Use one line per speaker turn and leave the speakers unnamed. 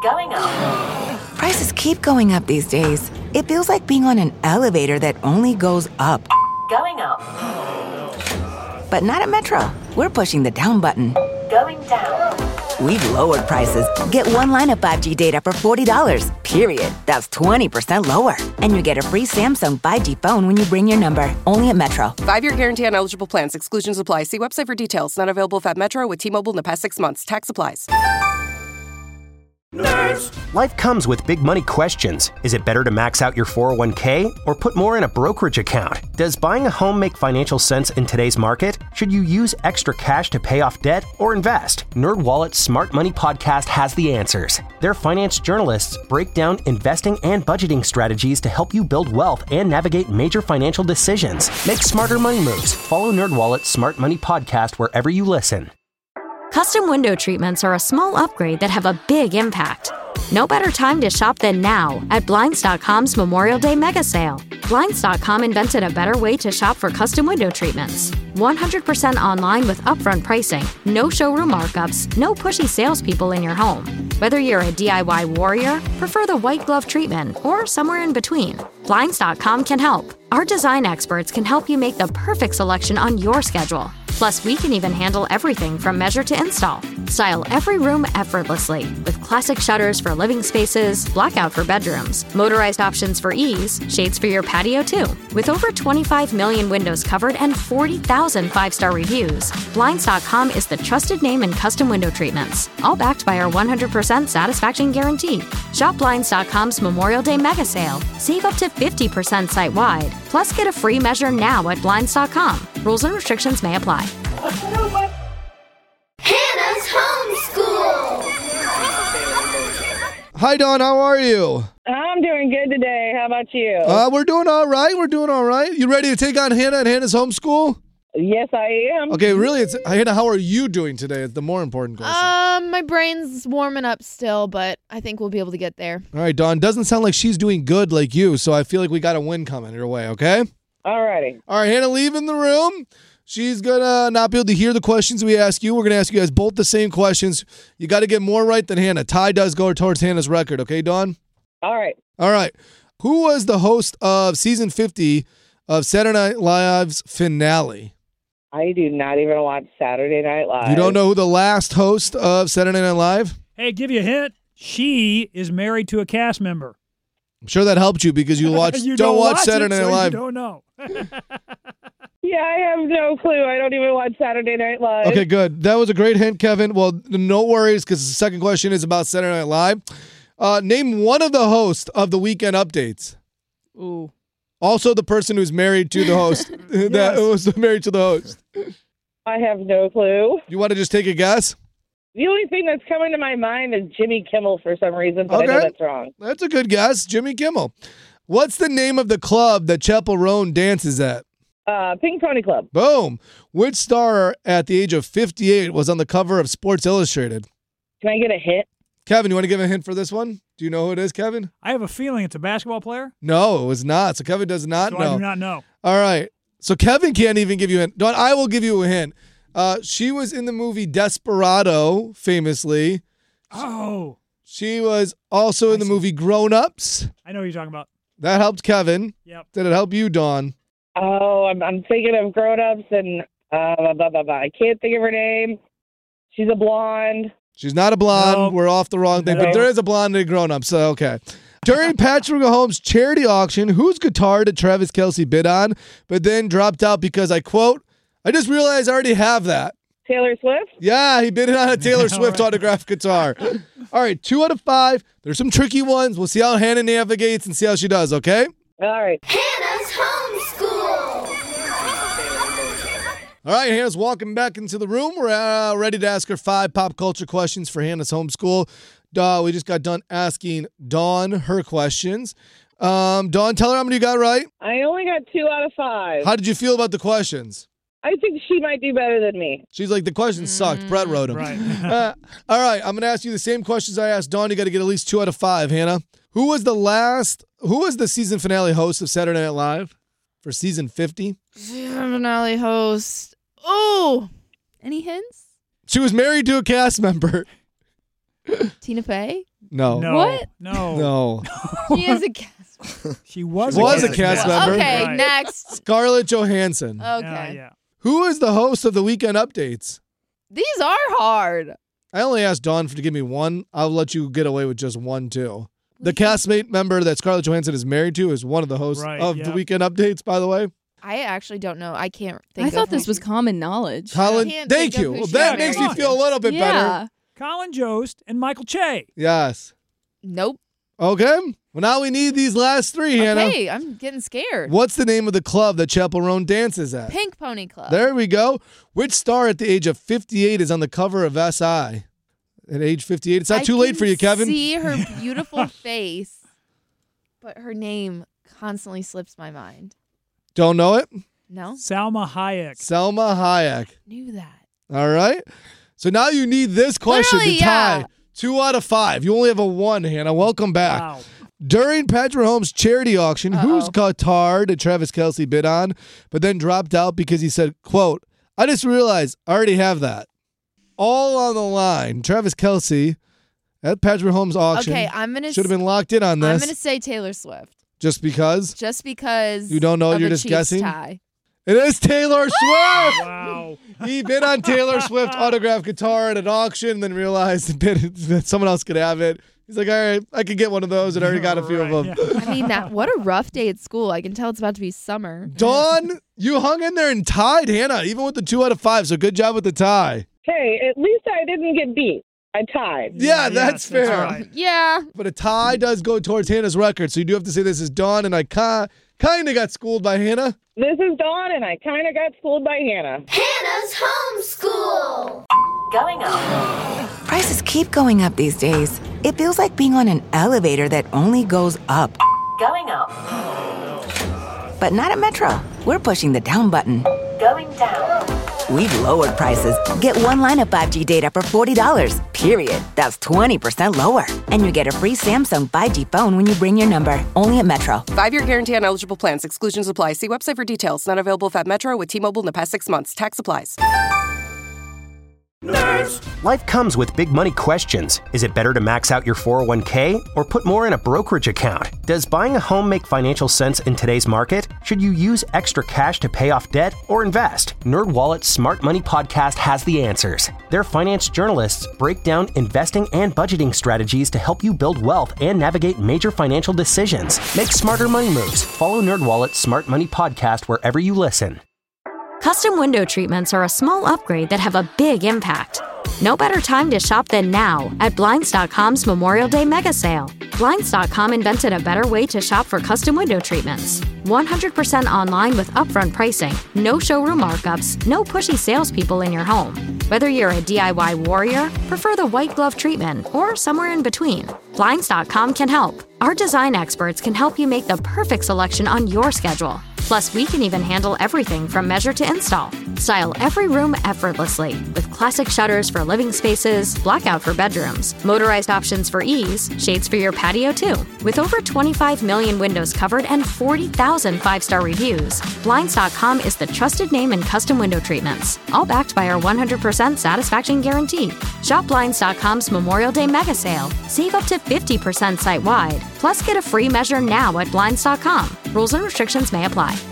Going up.
Prices keep going up these days. It feels like being on an elevator that only goes up.
Going up.
But not at Metro. We're pushing the down button.
Going down.
We've lowered prices. Get one line of 5G data for $40, period. That's 20% lower. And you get a free Samsung 5G phone when you bring your number. Only at Metro.
5-year guarantee on eligible plans. Exclusions apply. See website for details. Not available if at Metro with T-Mobile in the past 6 months. Tax applies.
Nerds. Life comes with big money questions. Is it better to max out your 401k or put more in a brokerage account? Does buying a home make financial sense in today's market? Should you use extra cash to pay off debt or invest? NerdWallet's Smart Money Podcast has the answers. Their finance journalists break down investing and budgeting strategies to help you build wealth and navigate major financial decisions. Make smarter money moves. Follow NerdWallet's Smart Money Podcast wherever you listen.
Custom window treatments are a small upgrade that have a big impact. No better time to shop than now at Blinds.com's Memorial Day mega sale. Blinds.com invented a better way to shop for custom window treatments. 100% online with upfront pricing, no showroom markups, no pushy salespeople in your home. Whether you're a DIY warrior, prefer the white glove treatment, or somewhere in between, Blinds.com can help. Our design experts can help you make the perfect selection on your schedule. Plus, we can even handle everything from measure to install. Style every room effortlessly with classic shutters for living spaces, blackout for bedrooms, motorized options for ease, shades for your patio too. With over 25 million windows covered and 40,000 5-star reviews, Blinds.com is the trusted name in custom window treatments, all backed by our 100% satisfaction guarantee. Shop Blinds.com's Memorial Day mega sale. Save up to 50% site-wide. Plus, get a free measure now at Blinds.com. Rules and restrictions may apply.
Hannah's Homeschool.
Hi, Dawn. How are you?
I'm doing good today. How about you?
We're doing all right. You ready to take on Hannah and Hannah's Homeschool?
Yes, I am.
Okay, really, Hannah, how are you doing today? It's the more important question.
My brain's warming up still, but I think we'll be able to get there.
All right, Dawn. Doesn't sound like she's doing good like you, so I feel like we got a win coming your way, okay?
All righty.
All right, Hannah, leaving the room. She's going to not be able to hear the questions we ask you. We're going to ask you guys both the same questions. You got to get more right than Hannah. Tie does go towards Hannah's record, okay, Dawn?
All right.
All right. Who was the host of season 50 of Saturday Night Live's finale?
I do not even watch Saturday Night Live.
You don't know who the last host of Saturday Night Live?
Hey, give you a hint. She is married to a cast member.
I'm sure that helped you because you don't watch Saturday Night Live.
You don't know.
Yeah, I have no clue. I don't even watch Saturday Night Live.
Okay, good. That was a great hint, Kevin. Well, no worries because the second question is about Saturday Night Live. Name one of the hosts of the Weekend Updates.
Ooh.
Also the person who's married to the host. That was married to the host.
I have no clue.
You want to just take a guess?
The only thing that's coming to my mind is Jimmy Kimmel for some reason, but
Okay.
I know that's wrong.
That's a good guess. Jimmy Kimmel. What's the name of the club that Chappell Roan dances at?
Pink Pony Club.
Boom. Which star at the age of 58 was on the cover of Sports Illustrated?
Can I get a hint?
Kevin, you want to give a hint for this one? Do you know who it is, Kevin?
I have a feeling it's a basketball player.
No, it was not. So Kevin does not know.
I do not know.
All right. So Kevin can't even give you a hint. Dawn, I will give you a hint. She was in the movie Desperado, famously.
Oh.
She was also in the movie Grown Ups.
I know who you're talking about.
That helped Kevin.
Yep.
Did it help you, Dawn?
Oh, I'm thinking of Grown Ups and I can't think of her name. She's a blonde.
She's not a blonde.
Nope.
We're off the wrong thing. But there is a blonde in Grown Ups, so okay. During Patrick Mahomes' charity auction, whose guitar did Travis Kelce bid on, but then dropped out because, I quote, I just realized I already have that.
Taylor Swift?
Yeah, he bid it on a Taylor Swift autographed guitar. All right, 2 out of 5. There's some tricky ones. We'll see how Hannah navigates and see how she does, okay?
All right.
Hannah's Homeschool.
All right, Hannah's walking back into the room. We're ready to ask her 5 pop culture questions for Hannah's Homeschool. We just got done asking Dawn her questions. Dawn, tell her how many you got right.
I only got 2 out of 5.
How did you feel about the questions?
I think she might do better than me.
She's like, the questions sucked. Brett wrote them.
Right.
All right, I'm going to ask you the same questions I asked Dawn. You got to get at least 2 out of 5, Hannah. Who was the season finale host of Saturday Night Live for season 50?
Season finale host. Oh, any hints?
She was married to a cast member.
Tina Fey?
No.
What?
No.
She is a cast.
She was
a cast member.
Okay,
Right.
next.
Scarlett Johansson.
Okay.
Yeah.
Who is the host of the Weekend Updates?
These are hard.
I only asked Dawn to give me one. I'll let you get away with just one, too. The castmate member that Scarlett Johansson is married to is one of the hosts of the Weekend Updates, by the way.
I actually don't know. I can't think
I thought
of who
this was
she-
common knowledge.
Colin,
can't
thank
think of
you.
who
Well,
she
that
married
makes me
to.
feel a little bit better.
Colin Jost and Michael Che.
Yes.
Nope.
Okay. Well, now we need these last three, Hannah.
Okay, I'm getting scared.
What's the name of the club that Chaperone dances at?
Pink Pony Club.
There we go. Which star at the age of 58 is on the cover of SI? At age 58. It's not too late for you, Kevin.
I see her beautiful face, but her name constantly slips my mind.
Don't know it?
No?
Salma Hayek.
Selma Hayek.
Knew that.
All right. So now you need this question
Literally,
to tie.
yeah.
2 out of 5. You only have a 1, Hannah. Welcome back.
Wow.
During Patrick Mahomes' charity auction, whose guitar did Travis Kelce bid on, but then dropped out because he said, quote, I just realized I already have that. All on the line. Travis Kelce at Patrick Mahomes' auction.
Okay, I'm going to
Should have been locked in on this.
I'm going to say Taylor Swift.
Just because?
Just because
You don't know,
of
you're
a
just
Chiefs
guessing?
tie.
It is Taylor Swift.
Wow.
He bid on Taylor Swift autographed guitar at an auction and then realized that someone else could have it. He's like, all right, I could get one of those and I already got a few of them.
I mean, what a rough day at school. I can tell it's about to be summer.
Dawn, you hung in there and tied Hannah, even with the 2 out of 5. So good job with the tie.
Hey, at least I didn't get beat. I tied.
Yeah, that's fair.
That's right.
Yeah.
But a tie does go towards Hannah's record. So you do have to say this is Dawn, and I kind of got schooled by Hannah.
This is Dawn, and I kind of got fooled by Hannah.
Hannah's homeschool.
Going up.
Prices keep going up these days. It feels like being on an elevator that only goes up.
Going up.
But not at Metro. We're pushing the down button.
Going down.
We've lowered prices. Get one line of 5G data for $40, period. That's 20% lower. And you get a free Samsung 5G phone when you bring your number. Only at Metro.
5-year guarantee on eligible plans. Exclusions apply. See website for details. Not available if at Metro with T-Mobile in the past 6 months. Tax applies.
Life comes with big money questions. Is it better to max out your 401k or put more in a brokerage account? Does buying a home make financial sense in today's market? Should you use extra cash to pay off debt or invest? NerdWallet's Smart Money Podcast has the answers. Their finance journalists break down investing and budgeting strategies to help you build wealth and navigate major financial decisions. Make smarter money moves. Follow NerdWallet's Smart Money Podcast wherever you listen.
Custom window treatments are a small upgrade that have a big impact. No better time to shop than now at Blinds.com's Memorial Day mega sale. Blinds.com invented a better way to shop for custom window treatments. 100% online with upfront pricing, no showroom markups, no pushy salespeople in your home. Whether you're a DIY warrior, prefer the white glove treatment, or somewhere in between, Blinds.com can help. Our design experts can help you make the perfect selection on your schedule. Plus, we can even handle everything from measure to install. Style every room effortlessly with classic shutters for living spaces, blackout for bedrooms, motorized options for ease, shades for your patio too. With over 25 million windows covered and 40,000 5-star reviews, Blinds.com is the trusted name in custom window treatments, all backed by our 100% satisfaction guarantee. Shop Blinds.com's Memorial Day mega sale. Save up to 50% site-wide. Plus, get a free measure now at Blinds.com. Rules and restrictions may apply.